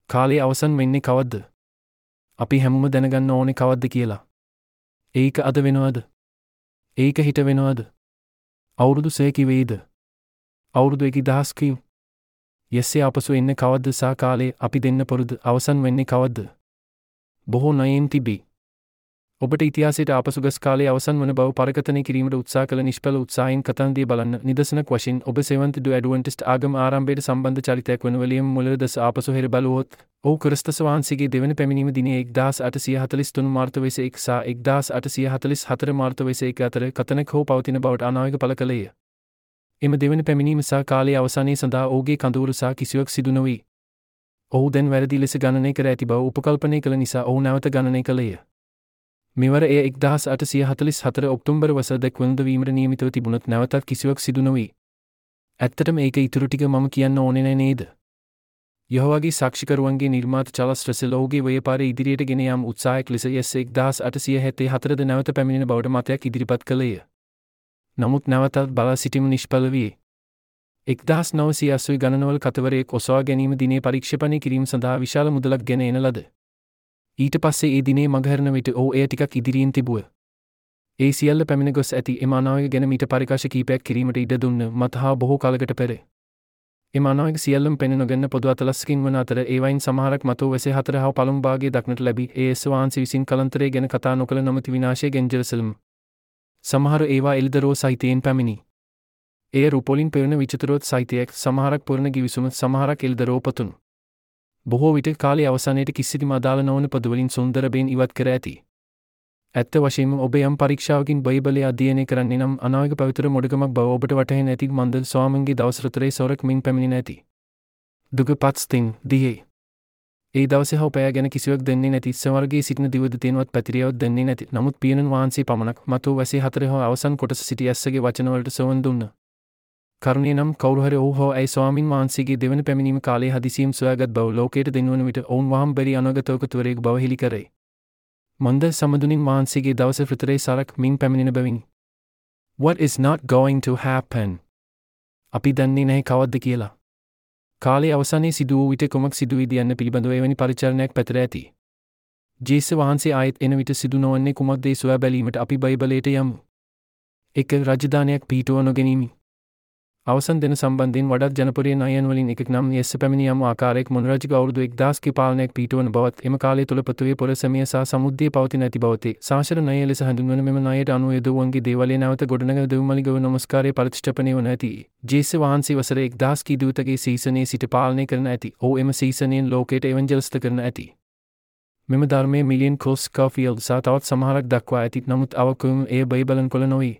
කාලේ අවසන් වෙන්නේ කවද්ද? අපි හැමෝම දැනගන්න ඕනේ කවද්ද කියලා. ඒක අද වෙනවද? ඒක හිට වෙනවද? අවුරුදු 100 කිවේද? අවුරුදු 1000 කිව්? යස්සේ අපසු එන්නේ කවද්ද සා කාලේ අපි දෙන්න පොරුද අවසන් වෙන්නේ කවද්ද? බොහෝ ණයෙන් තිබේ. ඔබට ඉතිහාසයට ආපසු ගස් කාලේ අවසන් වන බව පරකථනය කිරීමට උත්සාහ කළ නිෂ්ඵල උත්සාහයෙන් කතන්දේ බලන්න. නිදර්ශනක් වශයෙන් ඔබ සෙවන්ත් ඩු ඇඩ්වෙන්ටිස්ට් ආගම ආරම්භයට සම්බන්ධ චරිතයක් වන විලියම් මුලර් දස ආපසු හෙර බලුවොත් ඔහු ක්‍රිස්තුස් වහන්සේගේ දෙවන පැමිණීම දිනේ 1843 මාර්තු 1 සහ 1844 මාර්තු 1 අතර කතනක හෝ පවතින බවට අනාවක පළ කළේය. එම දෙවන පැමිණීම සහ කාලයේ අවසානයේ සඳහා ඔහුගේ කඳවුරු සහ කිසිවක් සිදු නොවී ඔහු දැන් වැරදි ලෙස ගණනය කර ඇති බව උපකල්පනය කළ නිසා ඔහු නැවත ගණනය කළේය. මෙවර එය 1844 ඔක්තෝබර් වසර දක්වනද වීමට නියමිතව තිබුණත් නැවතත් කිසිවක් සිදු නොවී. ඇත්තටම ඒක ඉතුරු ටික මම කියන්න ඕනේ නෑ නේද? යහෝවාගේ සාක්ෂිකරුවන්ගේ නිර්මාත චාල්ස් රසෙල් ඔහුගේ ව්‍යාපාරය ඉදිරියට ගෙන යාම උත්සාහයක් ලෙස යස් 1874 ද නැවත පැමිණෙන බවට මතයක් ඉදිරිපත් කළේය. නමුත් නැවතත් බලා සිටීම නිෂ්ඵල වියේ. 1980 ගණනවල කතවරයෙක් ඔසවා ගැනීම දිනේ පරීක්ෂණය කිරීම සඳහා විශාල මුදලක් ගෙන එන ලද. ඊට පස්සේ ඒ දිනේ මගහැරන විට ඔහු එය ටිකක් ඉදිරියෙන් තිබුව. ඒ සියල්ල පැමිණ ගොස් ඇති එම අනාවක ගැන මීට පරිකාශ කීපයක් කිරීමට ඉඩ දුන්න මත හා බොහෝ කාලකට පෙර. එම අනාවක සියල්ලම පෙන නොගන්න පොදු අතලස්කින් වන අතර ඒවයින් සමහරක් මතෝ වැසේ 4 හා පළමු භාගයේ දක්නට ලැබී ඒ වහන්සේ විසින් කලන්තරය ගැන කතා නොකළ නොමැති විනාශය ගැන ජෙරුසලම්. සමහර ඒවා එල්දරෝ සහිතයෙන් පැමිණි. එය රුපොලින් පෙරණ විචිත්‍රවත් සහිතයක්, සමහරක් පුරණ ගිවිසුම, සමහරක් එල්දරෝ පතුන්. බොහෝ විට කාලේ අවසානයේට කිසිදම අදාළ නොවන පොදුවලින් සුන්දරබෙන් ඉවත් කර ඇති. ඇත්ත වශයෙන්ම ඔබ යම් පරීක්ෂාවකින් බයිබලය අධ්‍යයනය කරන්නේ නම් අනාවක පවිත්‍ර මොඩකමක් බව ඔබට වටහෙන්නේ නැති මන්ද ස්වාමීන්ගේ දවස් රතරේ සොරක් මින් පැමිණෙන්නේ නැති. දුක පත්ස්තින් දියේ. ඒ දවසේ හව පෑ ගැන කිසිවක් දෙන්නේ නැති සමර්ගයේ සිටින දිවද තේනවත් පැතිරියවත් දෙන්නේ නැති. නමුත් පියනන් වහන්සේ පමණක් මතෝ වැසේ 4 හෝ අවසන් කොටස සිටි ඇස්සගේ වචනවලට සොවන් දුන්නා. කරුණේ නම් කවුරු හරි ඔහු හෝ ඇයි ස්වාමින් වහන්සේගේ දෙවන පැමිණීම කාලයේ හදිසියෙන් සොයාගත් බව ලෝකයට දෙන්වන විට ඔවුන් වහම් බැරි අනාගතවකතුවරයෙකු බව හෙළි කරයි. මන්ද සමදුනින් වහන්සේගේ දවස ෆ්‍රිතරේ සරක් මින් පැමිණෙන බැවිනි. What is not going to happen? අපි දන්නේ නැහැ කවද්ද කියලා. කාලයේ අවසානයේ සිදු වූ විට කොමක් සිදුවේද යන්න පිළිබඳව එවැනි පරිචාරණයක් පැතිර ඇති. ජේසුස් වහන්සේ ආයෙත් එන විට සිදු නොවන්නේ කුමක්ද ඒ සොයා බැලීමට අපි බයිබලයට යමු. 1. රාජධානියක් පිහිටුවා නොගැනීම. අවසන් දෙන සම්බන්ධයෙන් වඩාත් ජනප්‍රිය ණයයන් වලින් එකක් නම් යස් පැමිණියම් ආකාරයක මොනරාජික අවුරුදු 1000 ක පාලනයක් පිහිටවන බවත් එම කාලය තුල පොතුවේ පොරසමිය සහ සමුද්දයේ පවතින ඇති බවතේ සාශර ණය ලෙස හඳුන්වන මෙම ණයට අනුව යදුවන්ගේ දේවාලය නැවත ගොඩනගන දෙව්මලිගව නමස්කාරයේ ප්‍රතිෂ්ඨාපනය වන ඇති. ජේසුස් වහන්සේ වසර 1000 කී දූතගේ සීසනයේ සිට පාලනය කරන ඇති. ඔහු එම සීසනයෙන් ලෝකයට එවන්ජලිස්ත කරන ඇති. මෙම ධර්මයේ මිලියන් කෝස්කාෆීල්ඩ් සහ තවත් සමහරක් දක්වා ඇති. නමුත් අවකම එය බයිබලන් කොළ නොවේ.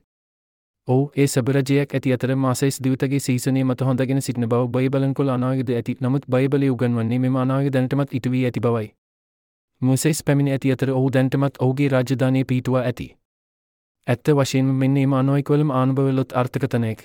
ඒ සබරජයක් ඇති අතර මාසයිස් දිවිතගේ සීසනයේ මත හොඳගෙන සිටින බව බයිබලන් කොළ අනාවකද ඇති. නමුත් බයිබලයේ උගන්වන්නේ මෙම අනාවක දැනටමත් ඉටු වී ඇති බවයි. මොසෙස් පැමිණ ඇති අතර ඔහු දැනටමත් ඔහුගේ රාජධානිය පිහිටුවා ඇති. ඇත්ත වශයෙන්ම මෙන්න මේ අනාවකවලම ආනුභවවලත් අර්ථකථනයක්.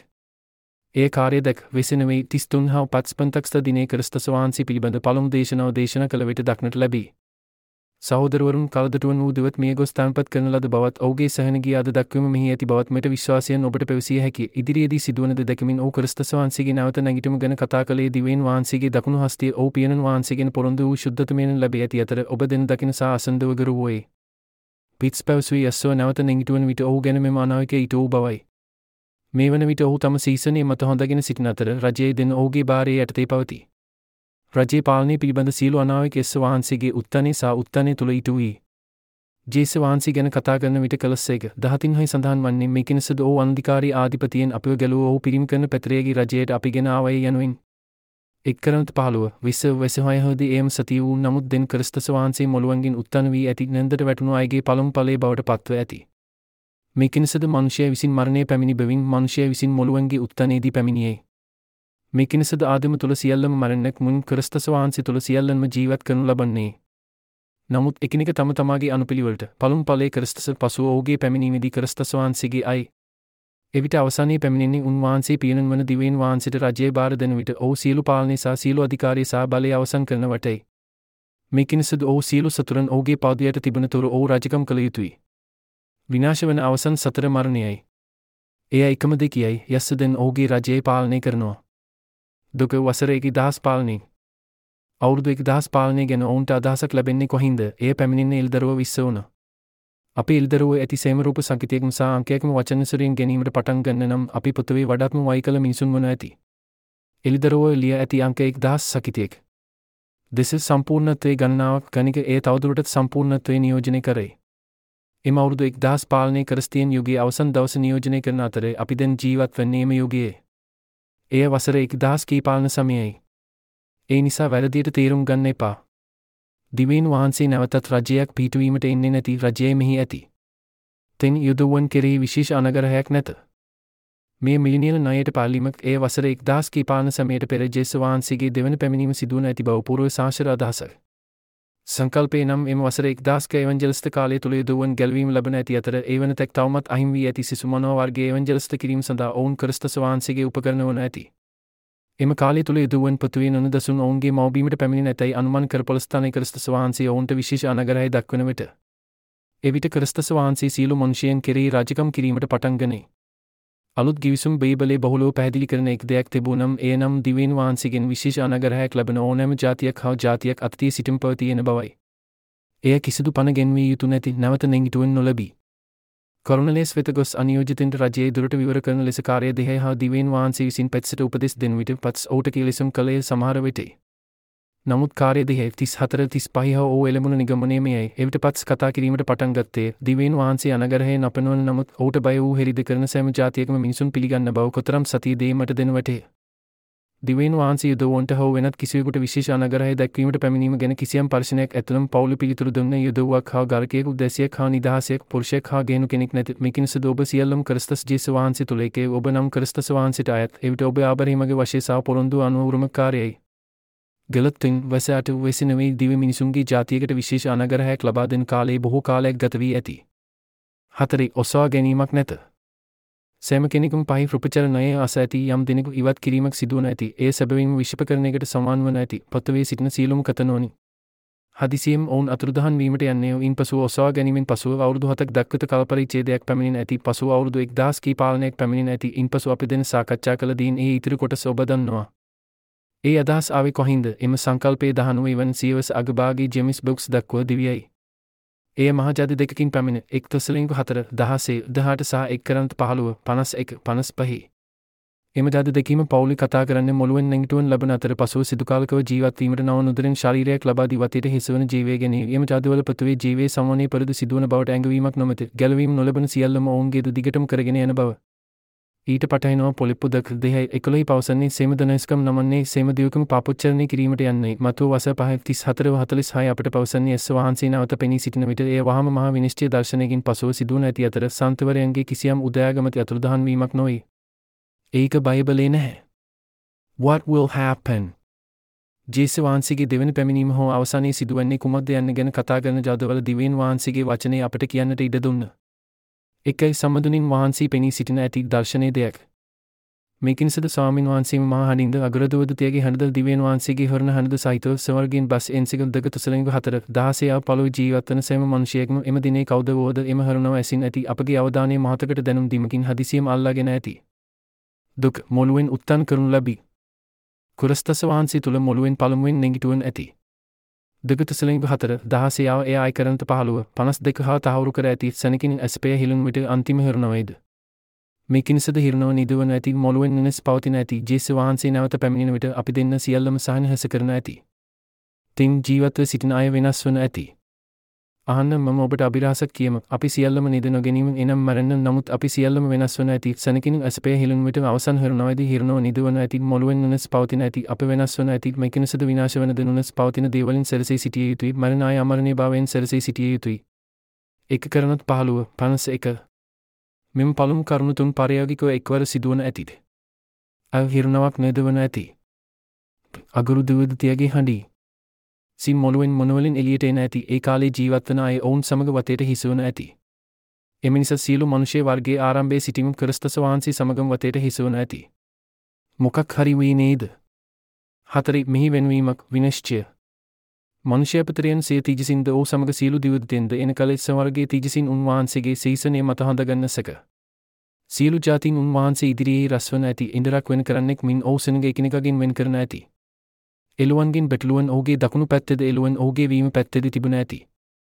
ඒ කාර්ය දැක් වෙසෙනවේ 33 හා 55 දිනේ ක්‍රිස්තුස් වහන්සේ පිළිබඳ පළමු දේශනාව දේශනා කළ විට දක්නට ලැබී. සහෝදරවරුන් කලදටුවන් වූ දෙවත් මිය ගොස් තැන්පත් කරන ලද බවත් ඔහුගේ සහන ගිය අද දක්වීම මෙහි ඇති බවත් මෙට විශ්වාසයෙන් ඔබට පැවසිය හැකිය. ඉදිරියේදී සිදුවන ද දැකමින් ඔහු ක්‍රිස්තුස් වහන්සේගේ නැවත නැගිටීම ගැන කතා කළේ දිවයින් වහන්සේගේ දකුණු හස්තිය ඔහු පියනන් වහන්සේගෙන් පොරොන්දු වූ ශුද්ධත්වයෙන් ලැබී ඇති අතර ඔබ දෙන දකින සහ අසන්දව ගරු වූයේ. පිට්ස් පැවසුවේ යස්සෝ නැවත නැගිටුවන විට ඔහු ගැන මෙම අනාවකයේ ඊට වූ බවයි. මේ වන විට ඔහු තම සීසනයේ මත හොඳගෙන සිටින අතර රජයේ දෙන ඔහුගේ භාරයේ යටතේ පවතී. රජයේ පාලනය පිළිබඳ සියලු අනාවක යස් වහන්සේගේ උත්තනේ සහ උත්තනේ තුල ඊට වූයි. ජේසුස් වහන්සේ ගැන කතා කරන විට කලස්සේක 13 හයි සඳහන් වන්නේ මේ කෙනසද ඔහු අන්ධකාරී ආධිපතියෙන් අපිව ගැලුව ඔහු පිරිම් කරන පැතරයේගේ රජයට අපි ගෙන ආවයි යනුවෙන්. 1:15 26 හොදී එම් සතිය වූ නමුත් දෙන් ක්‍රිස්තුස් වහන්සේ මොළුවන්ගෙන් උත්තන වී ඇති නන්දට වැටුණු අයගේ පළමු ඵලයේ බවට පත්ව ඇති. මේ කෙනසද මිනිසයා විසින් මරණය පැමිණි බැවින් මිනිසයා විසින් මොළුවන්ගේ උත්තනයේදී පැමිණියේ. මේ කෙනසද ආදම තුල සියල්ලම මරණයක් මුන් ක්‍රිස්තුස් වහන්සේ තුල සියල්ලම ජීවත් කරනු ලබන්නේ. නමුත් එකිනෙක තම තමාගේ අනුපිළිවෙලට පළමු ඵලයේ ක්‍රිස්තුස් පසුව ඔහුගේ පැමිණීමේදී ක්‍රිස්තුස් වහන්සේගේ අය. එවිට අවසානයේ පැමිණෙන්නේ උන්වහන්සේ පියනන් වන දිවයින් වහන්සේට රජයේ බාර දෙන විට ඔහු සියලු පාලනය සහ සියලු අධිකාරිය සහ බලය අවසන් කරන වටයි. මේ කෙනසද ඔහු සියලු සතුරන් ඔහුගේ පාදයට තිබෙන තුරු ඔහු රජකම් කළ යුතුයි. විනාශ වන අවසන් සතර මරණයයි. එය එකම දෙකියයි යස් දෙන් ඔහුගේ රජයේ පාලනය කරනවා. දුක වසර 1000 පාලනය. අවුරුදු 1000 පාලනය ගැන ඔවුන්ට අදහසක් ලැබෙන්නේ කොහින්ද? එය පැමිණෙන්නේ එල්දරුව 20 වුණ. අපි එල්දරුව ඇති සෑම රූප සංකේතයක්ම සහ අංකයක්ම වචනසුරින් ගැනීමට පටන් ගන්න නම් අපි පොතේ වඩාත්ම වයි කළ මිනිසුන් වන ඇති. එල්දරුව ලිය ඇති අංක 1000 සංකේතයක්. දෙස සම්පූර්ණත්වයේ ගණනාවක් ගණික එය තවදුරටත් සම්පූර්ණත්වයේ නියෝජනය කරයි. එම අවුරුදු 1000 පාලනය ක්‍රිස්තියන් යුගයේ අවසන් දවස නියෝජනය කරන අතර අපි දැන් ජීවත් වන්නේ එම යුගයේ. එය වසර 1000 කී පාලන සමයයි. ඒ නිසා වැරදියට තේරුම් ගන්න එපා. දිවයින් වහන්සේ නැවතත් රජයක් පිහිටුවීමට එන්නේ නැති රජයයි මෙහි ඇති. තෙන් යුදවුවන් කෙරෙහි විශේෂ අනගරහයක් නැත. මේ මිලිනියන ණයට පාලීමක් එය වසර 1000 කී පාලන සමයට පෙර ජේසුස් වහන්සේගේ දෙවන පැමිණීම සිදුවන ඇති බව පූර්ව ශාස්ත්‍ර අදහසයි. සංකල්පේ නම් එම වසර 1000ක එවන්ජලිස්ත කාලය තුළ යුදවුවන් ගැලවීම ලබන ඇති අතර ඒ වනතෙක් තවමත් අහිමි වී ඇති සිසු මනෝවර්ගයේ එවන්ජලිස්ත කිරීම සඳහා ඔවුන් ක්‍රිස්තුස් වහන්සේගේ උපකරණ වන ඇති. එම කාලය තුළ යුදවුවන් පොතුවේ නොනදසුන් ඔවුන්ගේ මව්බීමට පැමිණ නැතැයි අනුමන් කර පොලස්ථානයේ ක්‍රිස්තුස් වහන්සේ ඔවුන්ට විශේෂ අනගරහය දක්වන විට එවිට ක්‍රිස්තුස් වහන්සේ සියලු මනුෂ්‍යයන් කෙරෙහි රාජකම් කිරීමට පටන් ගනී. අලුත් ගිවිසුම් බයිබලයේ බහුලව පැහැදිලි කරන එක් දෙයක් තිබූ නම් එය නම් දිවයින් වහන්සේගෙන් විශේෂ අනගරහයක් ලැබෙන ඕනෑම ජාතියක් හා ජාතියක් අතීතයේ සිටින් පවතින බවයි. එය කිසිදු පණ ගෙන්විය යුතු නැති නැවත නැගිටුවෙන් නොලැබී. කොරොනලෙස් වෙත ගොස් අනියෝජිතයින්ට රජයේ දුරට විවර කරන ලෙස කාර්ය දෙහය හා දිවයින් වහන්සේ විසින් පැත්සට උපදෙස් දෙන විට පත්ස් ඔහුට කීලෙසම් කළේ සමහර විටයි. නමුත් කාර්ය දෙහය 34-35 හා ඔහු එළඹුණ නිගමනය මෙයයි. එවිට පත්ස් කතා කිරීමට පටන් ගත්තේ දිවයින් වහන්සේ අනගරහයේ නපනවන නමුත් ඔහුට බය වූ හෙරිද කරන සෑම ජාතියකම මිනිසුන් පිළිගන්න බව කොතරම් සතිය දෙීමට දෙන වටේ. දිවයින් වහන්සේ යුදවුවන්ට හෝ වෙනත් කිසිවෙකුට විශේෂ අනගරහය දැක්වීමට පැමිණීම ගැන කිසියම් පර්ශනයක් ඇතුළම පවුල පිළිතුරු දුන්න යුදවුවක් හා ගාලකයෙකු දැසියක් හා නිදහසයක් පුරුෂයෙක් හා ගෑනු කෙනෙක් නැති මෙකිනසද ඔබ සියල්ලම ක්‍රිස්තුස් ජේසුස් වහන්සේ තුළ එකේ ඔබ නම් ක්‍රිස්තුස් වහන්සේට අයත්. එවිට ඔබ ආබරහිමගේ වශයෙන් සහ පොරොන්දු අනුව උරුමකාරයයි. ගලත්තින් වසාට වෙසිනවේ දිවි මිනිසුන්ගේ ජාතියකට විශේෂ අනගරහයක් ලබා දෙන කාලයේ බොහෝ කාලයක් ගත වී ඇති. 4. ඔසවා ගැනීමක් නැත. සෑම කෙනෙකුම පහි රුපචරණයේ අස ඇති යම් දෙනෙකු ඉවත් කිරීමක් සිදුවන ඇති. ඒ සැබවින්ම විශ්පකරණයකට සමාන වන ඇති. පොතේ සිටින සියලුම කතනෝනි. හදිසියෙම ඔවුන් අතුරුදහන් වීමට යන්නේ ඉන්පසු ඔසවා ගැනීමෙන් පසුව අවුරුදු 7ක් දක්විත කාලපරිච්ඡේදයක් පැමිණෙන ඇති. පසුව අවුරුදු 1000 කී පාලනයක් පැමිණෙන ඇති. ඉන්පසු අපි දෙන සාකච්ඡා කළ දීන් ඒ ඉතිරි කොටස ඔබ දන්නවා. ඒ අදහස් ආවේ කොහින්ද? එම සංකල්පයේ 19 වන සියවස අගභාගී ජේම්ස් බොක්ස් දක්වා දිවියයි. එය මහජාති දෙකකින් පැමිණ 1 තෙසලොනික 4 16 18 සහ 1 කරන්ත 15 51 55. එම ජාති දෙකීම පෞලි කතා කරන්නේ මොළුවෙන් නැගිටුවන් ලබන අතර පසුව සිදු කාලකව ජීවත් වීමට නව නුදුරින් ශරීරයක් ලබා දී වතේට හිසවන ජීවය ගැනීම. එම ජාතිවල පොතුවේ ජීවයේ සමවනයේ පරිදි සිදුවන බවට ඇඟවීමක් නොමැත. ගැලවීම නොලබන සියල්ලම ඔවුන්ගේ දිගටම කරගෙන යන බව. ඊට පටහැනවා පොලිප්පු 2:11 පවසන්නේ සේමදනස්කම් නමන්නේ සේමදියුකම පාපොච්චරණය කිරීමට යන්නේ. මතුව වස 5:34-46 අපට පවසන්නේ එස් වහන්සේ නැවත පෙනී සිටින විට එය වහාම මහා විනිශ්චය දර්ශනයකින් පසුව සිදුවන ඇති අතර සන්තවරයන්ගේ කිසියම් උදයාගමති අතුරුදහන් වීමක් නොවේ. ඒක බයිබලයේ නැහැ. What will happen? ජේසුස් වහන්සේගේ දෙවන පැමිණීම හෝ අවසානයේ සිදුවන්නේ කුමක්ද යන්න ගැන කතා කරන ජාදවල දිවයින් වහන්සේගේ වචනේ අපට කියන්නට ඉඩ දුන්නා. එකයි සම්මදුනින් වහන්සේ පෙනී සිටින ඇති දර්ශනයේ දෙයක්. මේකින්සද ස්වාමින් වහන්සේම මහා හඬින්ද අග්‍රදූතයාගේ හඬද දිවයින් වහන්සේගේ හොරණ හඬද සහිතව ස්වර්ගයෙන් බස් එන්සික 2 තෙසලොනික 4 16 පළව ජීවත් වන සෑම මිනිසෙක්ම එම දිනේ කවුද වෝද එම හරණව ඇසින් ඇති අපගේ අවධානය මහතකට දැනුම් දීමකින් හදිසියෙම අල්ලාගෙන ඇති. දුක් මොළුවෙන් උත්තාන කරනු ලැබී. ක්‍රිස්තුස් වහන්සේ තුල මොළුවෙන් පළමුවෙන් නැගිටුවන් ඇති. 2 තෙසලොනික 4 16 එය ආයි කරන්ත 15 52 හා තහවුරු කර ඇති සැනකින් ඇස්පය හිලුන් විට අන්තිම හරණවයිද. මේකින්සද හිරණව නිදවන ඇති මොළුවෙන් නිනස් පවතින ඇති ජේසුස් වහන්සේ නැවත පැමිණෙන විට අපි දෙන්න සියල්ලම සහනහස කරන ඇති. තින් ජීවත්ව සිටින අය වෙනස් වන ඇති. අහන්න මම ඔබට අභිරහසක් කියම. අපි සියල්ලම නිද නොගැනීම එනම් මරන්න නමුත් අපි සියල්ලම වෙනස් වන ඇති. සැනකින් ඇස්පය හිලුන් විට අවසන් හරණවයිද හිරණව නිදවන ඇති මොළුවෙන් නිනස් පවතින ඇති අප වෙනස් වන ඇති. මේකින්සද විනාශ වන දෙනුනස් පවතින දේවලින් සැරසී සිටිය යුතුයි. මරණ ආය අමරණීය භාවයෙන් සැරසී සිටිය යුතුයි. 1 කරනත් 15 51 මෙම පළමු කරුණු 3 පරයාගිකව එක්වර සිදුවන ඇතිද. හිරණවක් නිදවන ඇති. අගුරුදූතයාගේ හඬි. සිම් මොළුවෙන් මොනවලින් එළියට එන ඇති. ඒ කාලේ ජීවත් වන අය ඔවුන් සමග වතේට හිසවන ඇති. එම නිසා සියලු මනුෂ්‍ය වර්ගයේ ආරම්භයේ සිටීම ක්‍රිස්තුස් වහන්සේ සමගම වතේට හිසවන ඇති. මොකක් හරි වී නේද? 4 මෙහි වෙනවීමක් විනිශ්චය. මනුෂ්‍ය පතරයන් සිය තීජසින්ද ඕ සමග සියලු දිවදෙන්ද එන කල ස්වර්ගයේ තීජසින් උන්වහන්සේගේ සීසනය මත හඳගන්න සක. සියලු ජාතීන් උන්වහන්සේ ඉදිරියේ රැස්වන ඇති. ඉන්දරක් වෙන කරන්නෙක් මින් ඔව් සෙනග එකිනෙකගෙන් වෙන් කරන ඇති. එළුවන්ගෙන් බැටළුවන් ඔහුගේ දකුණු පැත්තේද එළුවන් ඔහුගේ වීම පැත්තේද තිබුණ ඇති.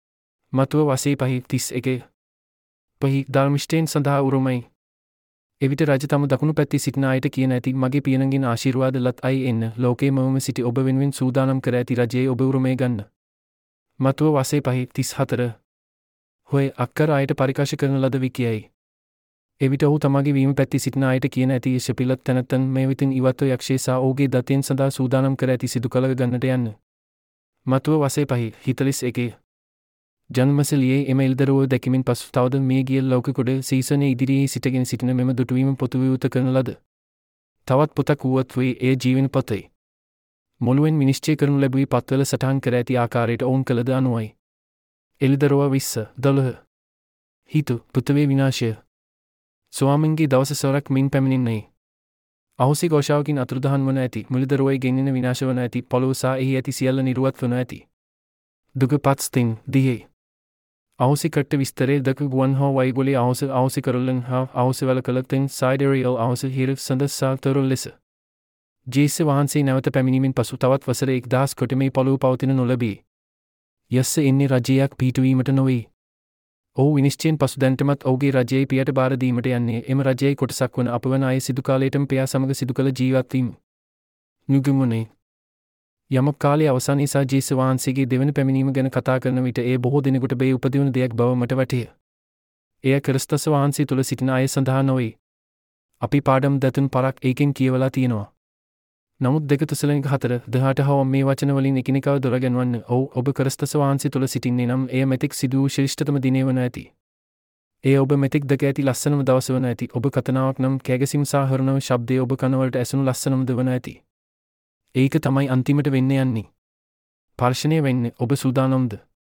මතුව වසේ පහි 31 පහි ධර්මිෂ්ඨයන් සඳහා උරුමයි. එවිට රජ තම දකුණු පැත්තේ සිටින අයට කියන ඇති මගේ පියනගෙන් ආශිර්වාද ලත් අය එන්න ලෝකයේ මවම සිටි ඔබ වෙනුවෙන් සූදානම් කර ඇති රජයේ ඔබ උරුමය ගන්න. මතුව වසේ පහි 34 හොය අක්කර අයට පරිකාශ කරන ලද විකියයි. එවිට ඔහු තමගේ වීම පැත්තේ සිටින අයට කියන ඇති ශපිලත් තැනැත්තන් මේ වෙතින් ඉවත්ව යක්ෂය සා ඔහුගේ දතයෙන් සඳහා සූදානම් කර ඇති සිදු කළ ගන්නට යන්න. මතුව වසේ පහි 41 ජන්මසලියේ එම එල්දරුව දැකීමෙන් පසු තවද මේ ගිය ලෞකිකුඩ සීසනයේ ඉදිරියේ සිටගෙන සිටින මෙම දුටුවීම පොතු විවෘත කරන ලද. තවත් පොතක් වුවත් වේ එය ජීවන පොතයි. මුළුවෙන් විනිශ්චය කරනු ලැබුවේ පත්වල සටහන් කර ඇති ආකාරයට ඔවුන් කළද අනුවයි. එල්දරුව 20 12 හිතු පුතවේ විනාශය ස්වාමින්ගේ දවස සොරක් මින් පැමිණෙන්නේ. අහෝසි ഘോഷාවකින් අතුරුදහන් වන ඇති මුලිදරුවයි ගෙන්නෙන විනාශ වන ඇති පොළොව සා එහි ඇති සියල්ල නිරුවත් වන ඇති. දුක පත්ස්තින් දියේ. අහෝසි කට්ට විස්තරේ දක ගුවන් හෝ වයිගොලි අහෝසි කරලන් හා අහෝසි වල කලතෙන් සයිඩරියල් අහෝසි හිර සඳස්සා තරුල් ලෙස. ජේස වහන්සේ නැවත පැමිණීමෙන් පසු තවත් වසර 1000 කොට මේ පොළොව පවතින නොලබී. යස්ස එන්නේ රජයක් පිහිටුවීමට නොවේ. ඔහු විනිශ්චයෙන් පසු දැන්ටමත් ඔහුගේ රජයේ පියට බාර දීමට යන්නේ එම රජයේ කොටසක් වන අපවන අය සිදු කාලයටම පියා සමග සිදු කළ ජීවත්වීම. නිගමනය. යමක් කාලයේ අවසානයේ සා ජේස වහන්සේගේ දෙවන පැමිණීම ගැන කතා කරන විට එය බොහෝ දිනකට බේ උපදින දෙයක් බව මට වැටහේ. එය ක්‍රිස්තුස් වහන්සේ තුල සිටින අය සඳහා නොවේ. අපි පාඩම් දතුන් පරක් ඒකෙන් කියවලා තියෙනවා. නමුත් 2 තෙසලොනික 4:18 හව මේ වචන වලින් එකිනෙකව දොරගන්වන්න. ඔබ ක්‍රිස්තුස් වහන්සේ තුල සිටින්නේ නම් එය මෙතෙක් සිදු වූ ශ්‍රේෂ්ඨතම දිනය වන ඇති. එය ඔබ මෙතෙක් දැක ඇති ලස්සනම දවස වන ඇති. ඔබ කතනාවක් නම් කෑගැසීම් සහ හරණව ශබ්දය ඔබ කනවලට ඇසුණු ලස්සනම ද වන ඇති. ඒක තමයි අන්තිමට වෙන්න යන්නේ. පර්ශනය වෙන්න ඔබ සූදානම්ද?